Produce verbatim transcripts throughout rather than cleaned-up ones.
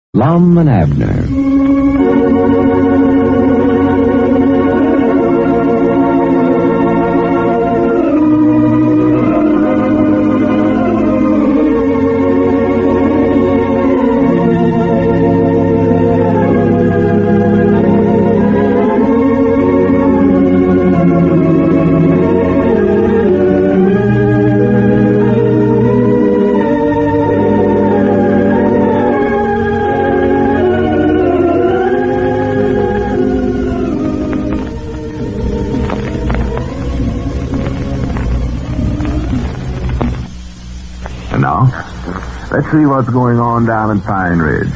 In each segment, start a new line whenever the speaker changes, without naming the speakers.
Lum and Abner.
Let's see what's going on down at Pine Ridge.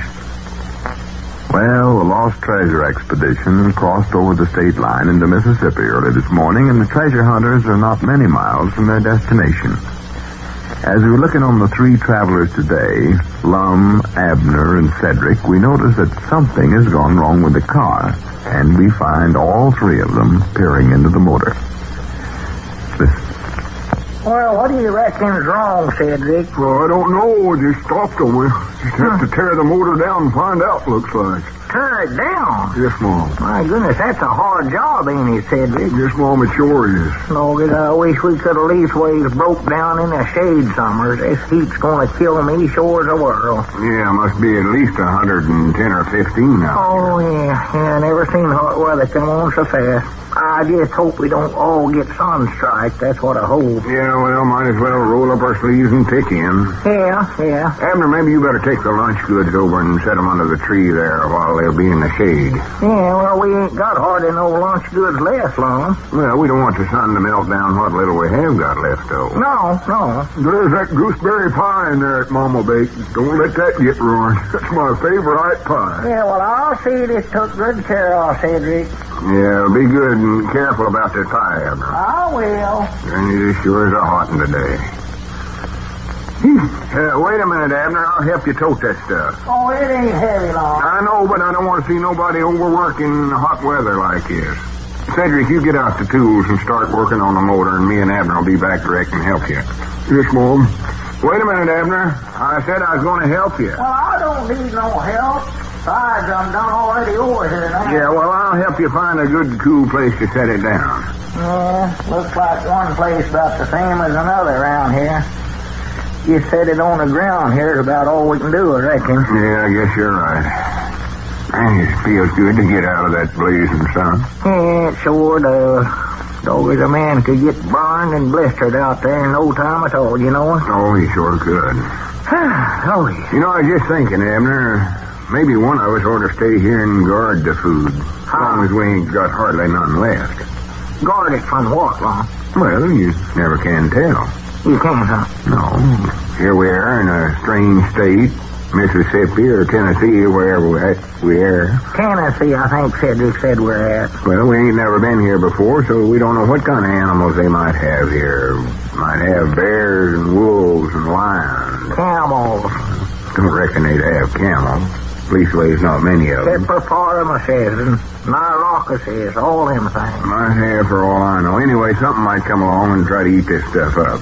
Well, the Lost Treasure Expedition crossed over the state line into Mississippi early this morning, and the treasure hunters are not many miles from their destination. As we were looking on the three travelers today, Lum, Abner, and Cedric, we noticed that something has gone wrong with the car, and we find all three of them peering into the motor. Listen.
Well, what do you reckon's wrong, Cedric?
Well, I don't know. I just stopped them. We just have to tear the motor down and find out, looks like.
Tear it down?
Yes, Mom.
My goodness, that's a hard job, ain't it, Cedric?
Yes, Mom, it sure is.
Lord, I wish we could have leastways broke down in the shade summers. This heat's going to kill me sure as the world.
Yeah, must be at least one hundred ten or fifteen now.
Oh, yeah. Yeah, I never seen hot weather come on so fast. I just hope we don't all get sunstrike. That's what I hope.
Yeah, well, might as well roll up our sleeves and pick in.
Yeah, yeah.
Abner, maybe you better take the lunch goods over and set them under the tree there while they'll be in the shade.
Yeah, well, we ain't got hardly no lunch goods left, Lum.
Well, we don't want the sun to melt down what little we have got left, though.
No, no.
There's that gooseberry pie in there at Mama Bake. Don't let that get ruined. That's my favorite pie.
Yeah, well, I'll see this took good care of, Cedric.
Yeah, be good and careful about that pie, Abner.
I will.
And it sure is a hot one today. Uh, wait a minute, Abner. I'll help you tote that stuff.
Oh, it ain't heavy, Lum.
I know, but I don't want to see nobody overworking hot weather like this. Cedric, you get out the tools and start working on the motor, and me and Abner will be back direct and help you. Yes, Mom. Wait a minute, Abner. I said I was going to help you.
Well, I don't need no help. Besides, I'm done already over here now.
Yeah, well, I'll help you find a good, cool place to set it down.
Yeah, looks like one place about the same as another around here. You set it on the ground here is about all we can do, I reckon.
Yeah, I guess you're right. Man, it feels good to get out of that blazing sun.
Yeah, it sure does. Always a man could get burned and blistered out there in no time at all, you know.
Oh, he sure could.
Oh, yeah.
You know, I was just thinking, Abner, maybe one of us ought to stay here and guard the food. As long as we ain't got hardly none left.
Guard it from what, Lum?
Well, you never can tell.
You can't, huh?
No. Here we are in a strange state, Mississippi or Tennessee, or wherever we are.
Tennessee, I think Cedric said we're at.
Well, we ain't never been here before, so we don't know what kind of animals they might have here. Might have bears and wolves and lions.
Camels.
Don't reckon they'd have camels. Leastways, not many of them.
Hippopotamuses and nyrocuses, all them things.
Might have for all I know. Anyway, something might come along and try to eat this stuff up.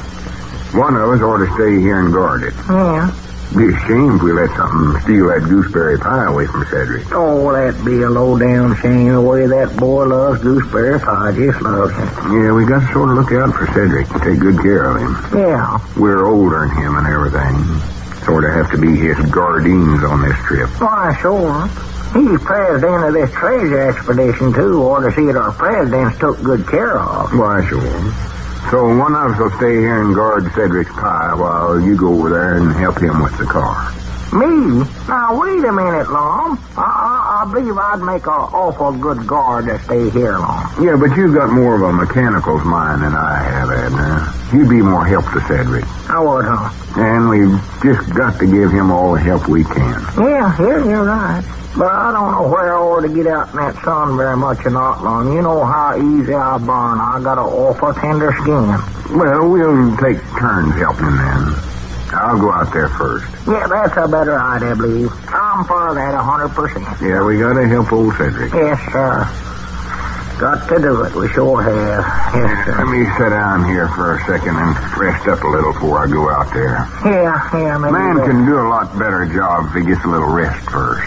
One of us ought to stay here and guard it.
Yeah.
Be a shame if we let something steal that gooseberry pie away from Cedric.
Oh, that'd be a low-down shame the way that boy loves gooseberry pie. Just loves it.
Yeah, we got to sort of look out for Cedric and take good care of him.
Yeah.
We're older than him and everything. Sort of have to be his guardians on this trip.
Why, sure. He's president of this treasure expedition, too. Ought to see that our president's took good care of.
Why, sure. So one of us will stay here and guard Cedric's pie while you go over there and help him with the car.
Me? Now, wait a minute, Lum. I, I, I believe I'd make an awful good guard to stay here long.
Yeah, but you've got more of a mechanical's mind than I have, Abner. You'd be more help to Cedric.
I would, huh?
And we've just got to give him all the help we can.
Yeah, yeah, you're right. But I don't know where I ought to get out in that sun very much or not, Lum. You know how easy I burn. I got an awful tender skin.
Well, we'll take turns helping then. I'll go out there first.
Yeah, that's a better idea, I believe. I'm for that a hundred percent.
Yeah, we gotta help old Cedric.
Yes, sir. Got to do it. We sure have. Yes, sir.
Let me sit down here for a second and rest up a little before I go out there.
Yeah, yeah, maybe.
Man
that.
can do a lot better job if he gets a little rest first.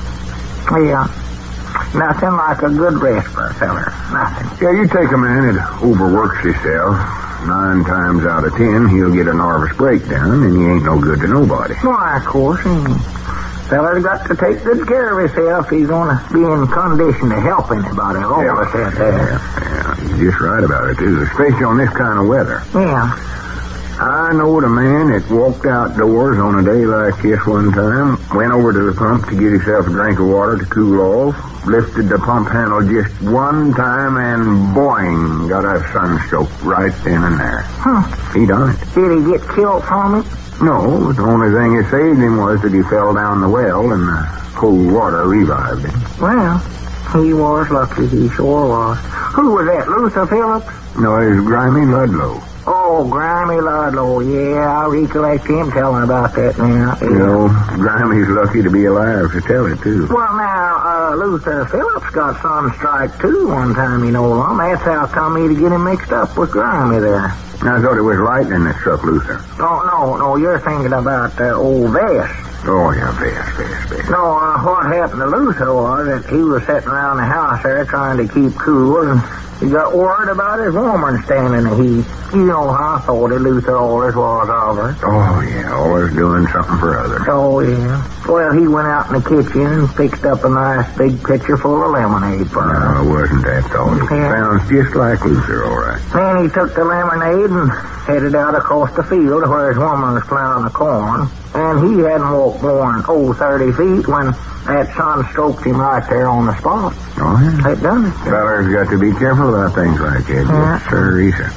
Yeah. Nothing like a good rest for a feller. Nothing.
Yeah, you take a man that overworks himself. Nine times out of ten, he'll get a nervous breakdown, and he ain't no good to nobody.
Why, of course. Fella's got to take good care of himself. He's going to be in condition to help anybody. All
Yeah.
of us out there.
Yeah, you're just right about it, too, especially on this kind of weather.
Yeah.
I knowed a man that walked outdoors on a day like this one time, went over to the pump to get himself a drink of water to cool off, lifted the pump handle just one time, and boing, got a sunstroke right then and there.
Huh.
He done it.
Did he get killed from it?
No, the only thing that saved him was that he fell down the well and the cold water revived him.
Well, he was lucky. He sure was. Who was that, Luther Phillips?
No, it was Grimy Ludlow.
Oh, Grimy Ludlow. Yeah, I recollect him telling about that now. Yeah.
You know, Grimy's lucky to be alive to tell it, too.
Well, now, uh, Luther Phillips got sunstrike, too, one time, you know, Lum. That's how come me to get him mixed up with Grimy there.
I thought it was lightning that struck Luther.
Oh, no, no, you're thinking about uh, old Vest.
Oh, yeah, Vest, Vest, Vest.
No, uh, what happened to Luther was that he was sitting around the house there trying to keep cool, and he got worried about his woman standing in the heat. You know how thoughty Luther always was of her.
Oh, yeah, always doing something for others.
Oh, yeah. Well, he went out in the kitchen and fixed up a nice big pitcher full of lemonade for her.
No, wasn't that thoughty.
Yeah.
Sounds just like Luther, all right.
Then he took the lemonade and headed out across the field where his woman was plowing the corn. And he hadn't walked more than, oh, thirty feet when that sun stroked him right there on the spot.
Oh, yeah.
It done it.
Fellas got to be careful about things like that.
Yeah.
Yes, sir, Risa.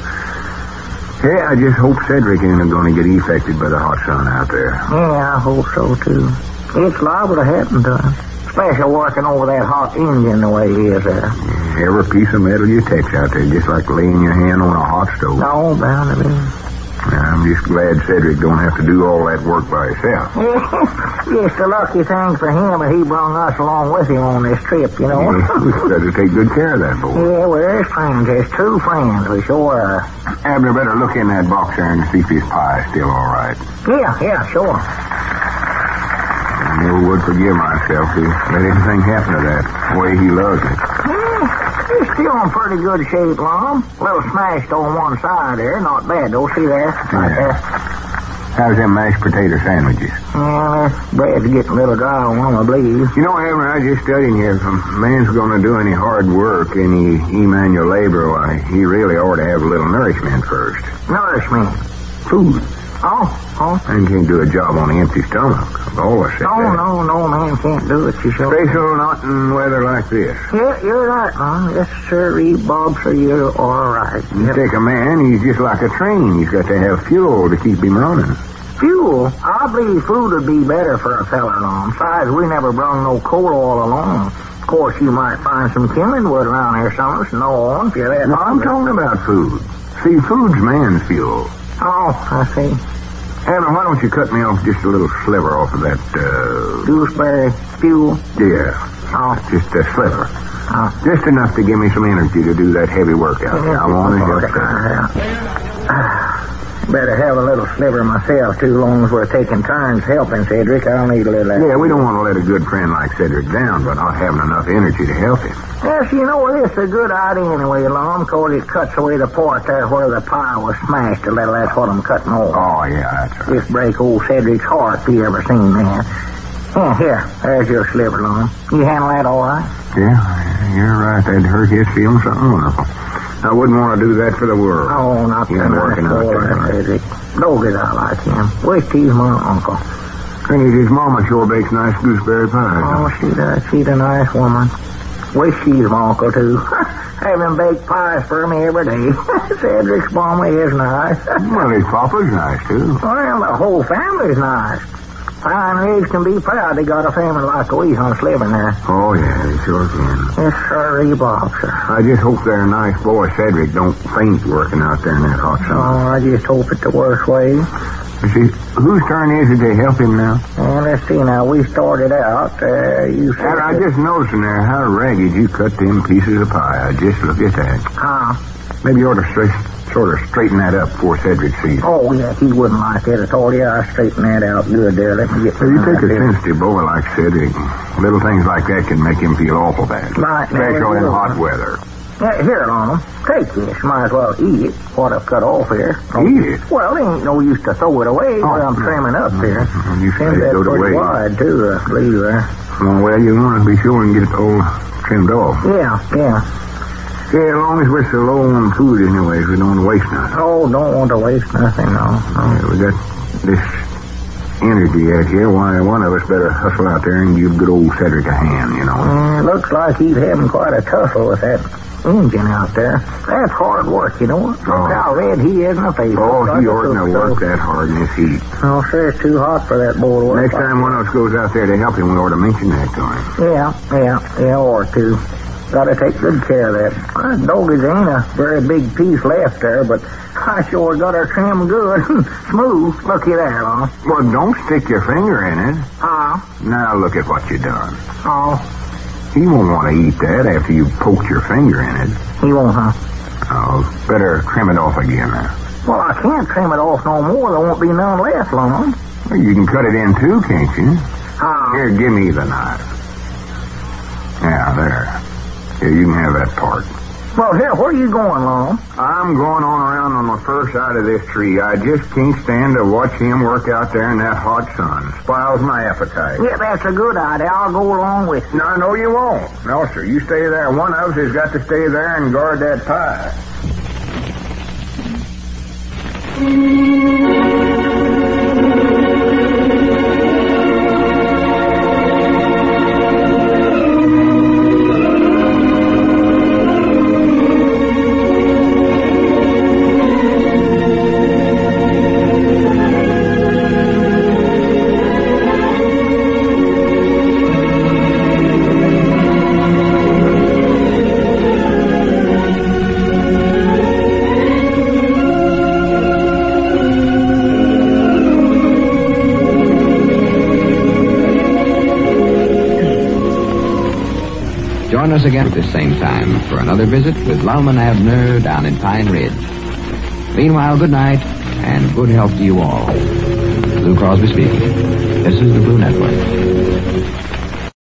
Yeah, I just hope Cedric ain't going to get affected by the hot sun out there.
Yeah, I hope so, too. It's liable to happen to him. Especially working over that hot engine the way he is there.
Every piece of metal you touch out there, just like laying your hand on a hot stove.
No, bound to be.
I'm just glad Cedric don't have to do all that work by himself.
It's a lucky thing for him that he brung us along with him on this trip, you know.
We've got to take good care of that boy.
Yeah, we're his friends. His true friends, we sure are.
Abner better look in that box there and see if his pie's still all right.
Yeah, yeah, sure.
I never would forgive myself to let anything happen to that way he loves it.
Yeah, he's still in pretty good shape, Lum. A little smashed on one side there. Not bad, though. See there? Right
Yeah.
there.
How's them mashed potato sandwiches?
Yeah, that bread's getting a little dry on them, I believe.
You know, Abner, I just studied here. If a man's going to do any hard work, any manual labor, why, he really ought to have a little nourishment first.
Nourishment.
Food.
Oh, oh.
Man can't do a job on an empty stomach. I've always said
No,
that.
no, no, man can't do it, you sure.
Special not in weather like this.
Yeah, you're right, Lum. Yes, sir, Bob, sir, you're all right.
You
Yep.
take a man, he's just like a train. He's got to have fuel to keep him running.
Fuel? I believe food would be better for a fella, Lum. Besides, we never brung no coal all along. Of course, you might find some kindling wood around here somewhere, so no on if you're that
No, I'm
hungry.
talking about food. See, food's man's fuel.
Oh, I see.
Abner, why don't you cut me off just a little sliver off of that, uh...
Gooseberry fuel.
Yeah,
Oh,
just a sliver.
oh.
Just enough to give me some energy to do that heavy work out there. I want to just...
Better have a little sliver myself, too, long as we're taking turns helping, Cedric. I don't need a little...
Yeah, we don't want to let a good friend like Cedric down, but not having enough energy to help him.
Yes, you know, it's a good idea anyway, Lum, because it cuts away the part there where the pie was smashed a little. That's what I'm cutting off.
Oh, yeah, that's right.
Just break old Cedric's heart if you ever seen that. Yeah, here, there's your sliver, Lum. You handle that all right?
Yeah, you're right. That'd hurt his feelings something wonderful. I wouldn't want to do that for the world.
Oh, not
He
the
ain't
nice
working out
boy,
there, right?
Cedric. Doggies, I like him. Wish he's my uncle.
And his mama sure bakes nice gooseberry pies.
Oh, she does. She's a nice woman. Wish she's my uncle, too. Having baked pies for me every day. Cedric's mama is nice.
Well, his papa's nice, too.
Well, the whole family's nice. Fine Raves can be proud they got a family like we on Slivin there.
Oh, yeah, they sure can.
Yes, sir, Bob, sir.
I just hope their nice boy Cedric don't faint working out there in that hot sun.
Oh, I just hope it the worst way.
Let's see, whose turn is it to help him now?
Well, let's see now. We started out. Uh, you said...
And I just noticed in there how ragged you cut them pieces of pie. I just look at that.
Huh?
Maybe you ought to straight, sort of straighten that up before Cedric sees it.
Oh, yeah, he wouldn't like it at all. Yeah, I straightened that out good there. Let me get...
So you take a sensitive boy like Cedric. Little things like that can make him feel awful bad.
Right.
Especially in hot weather.
Yeah, here, Lon. Take this. Might as well eat it. What I've cut off here.
Eat it?
Well, it ain't no use to throw it away
Oh,
while I'm
no.
trimming up here.
Mm-hmm. You
Seems
say
that's
go to
pretty
waste.
wide, too, uh, leave there.
Oh, well, you want to be sure and get it all trimmed off.
Yeah, yeah.
Yeah, as long as we're so low on food anyways, we don't want to waste nothing.
Oh, don't want to waste nothing, no. no.
Yeah, we got this energy out here. Why, one of us better hustle out there and give good old Cedric a hand, you know.
Mm, looks like he's having quite a tussle with that engine out there. That's hard work, you know. Look
Oh.
how red he is in the face.
Oh,
Looks
he
like a
oughtn't have
cook
worked
stove.
that hard in this heat.
Oh, sure, it's too hot for that boy to work.
Next
like
time one of us goes out there to help him, we ought to mention that to him.
Yeah, yeah, yeah, or two. Gotta take good care of that. My doggies ain't a very big piece left there, but I sure got her trimmed good. Smooth. Looky there, Lon.
Well, don't stick your finger in it.
Ah,
Now look at what you done.
oh,
He won't want to eat that after you poked your finger in it.
he won't, huh?
Oh, better trim it off again now.
Well, I can't trim it off no more. There won't be none left, Lon.
Well, you can cut it in too, can't you?
Ah,
Here, give me the knife. Yeah, there. Here, you can have that part.
well, here, where are you going, Lon?
I'm going on around on the first side of this tree. I just can't stand to watch him work out there in that hot sun. Spoils my appetite.
Yeah, that's a good idea. I'll go along with you.
No, no, you won't. No, sir. You stay there. One of us has got to stay there and guard that pie.
Join us again at the same time for another visit with Lowman Abner down in Pine Ridge. Meanwhile, good night and good health to you all. Lou Crosby speaking. This is the Blue Network.